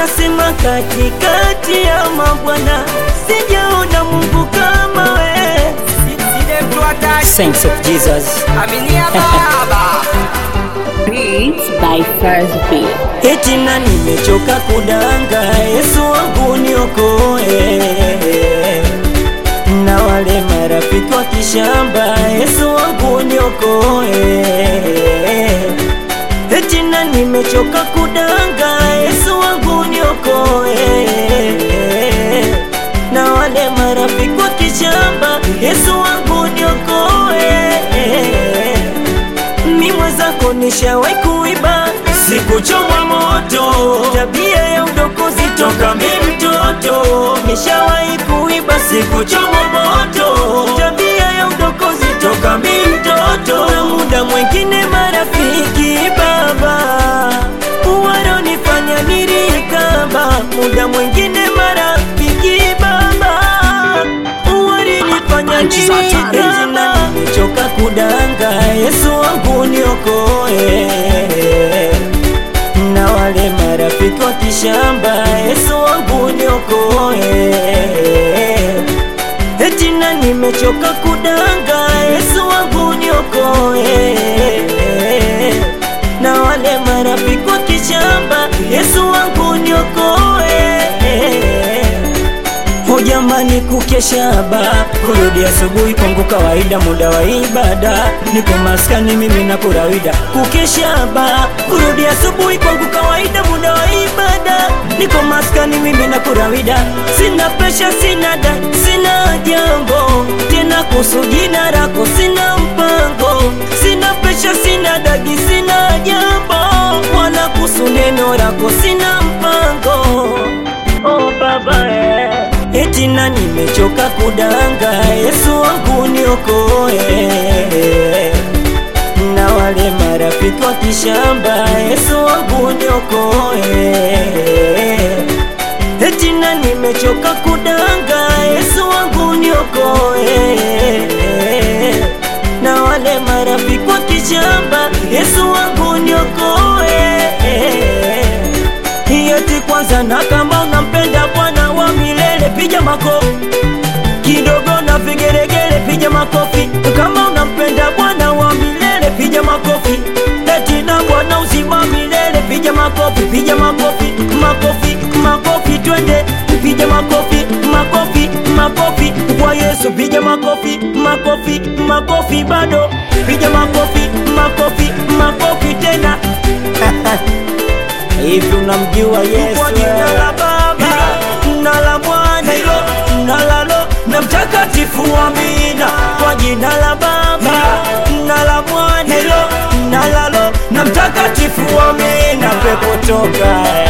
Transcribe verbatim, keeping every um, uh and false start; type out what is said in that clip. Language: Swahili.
Nasema katikati ya mabwana sijaona Mungu kama we. Saints of Jesus. Aminia baba. Beats by First Beat. Eti na nimechoka kudanga, Yesu wangu niokoe. Na wale marafiki wa kishamba, Yesu wangu niokoe. Eti na nimechoka kudanga, Yesu wangu niokoe. Na wale marafiki wa kishamba, Yesu wangu niokoe. Mimi zako nishawahi kuiba, sikuchomwa moto, tabia ya udokozi toka mimi mtoto. Nishawahi kuiba, sikuchomwa moto, tabia ya udokozi toka mimi mtoto. Na muda mwingine marafiki baba wanonifanya nirikaba, muda mwingine marafiki baba walinifanya nirikaba. Nimechoka kudanga, Yesu wangu niokoe. Na wale marafiki wa kishamba, Yesu wangu niokoe. Eti na nimechoka kudanga, Yesu wangu niokoe. Na wale marafiki wa kishamba, Yesu wangu niokoe. O jamani, kukesha ba kurudi asubuhi kwangu kawaida, muda wa ibada. Niko maskani mimi na kurawida. Kukesha ba kurudi asubuhi kwangu kawaida, muda wa ibada. Niko maskani mimi na kurawida. Sina presha, sina da, sina jambo tena kuhusu jina lako, sina mpango. Sina presha, sina dagi, sina jambo wala kuhusu neno lako, sina mpango. Oh baba eh. Eti na nimechoka kudanga, Yesu wangu niokoe. Na wale marafiki wa kishamba, Yesu wangu niokoe. Eti na nimechoka kudanga, Yesu wangu niokoe. Na wale marafiki wa kishamba, Yesu wangu niokoe. Eti kwanza na kama unampenda Bwana wa milele, piga makofi kidogo na vigeregere, piga makofi. Kama unampenda Bwana wa milele, piga makofi. Eti na Bwana uzima milele, piga makofi, piga makofi, makofi, makofi, twende piga makofi, makofi, makofi kwa Yesu, piga makofi, makofi, makofi bado, piga makofi, makofi, makofi tena. Hivi unamjua Yesu? Kwa jina la Baba na la Mwana na la Roho na Mtakatifu, amina. Kwa jina la Baba na la Mwana na la Roho na Mtakatifu, amina. Pepo toka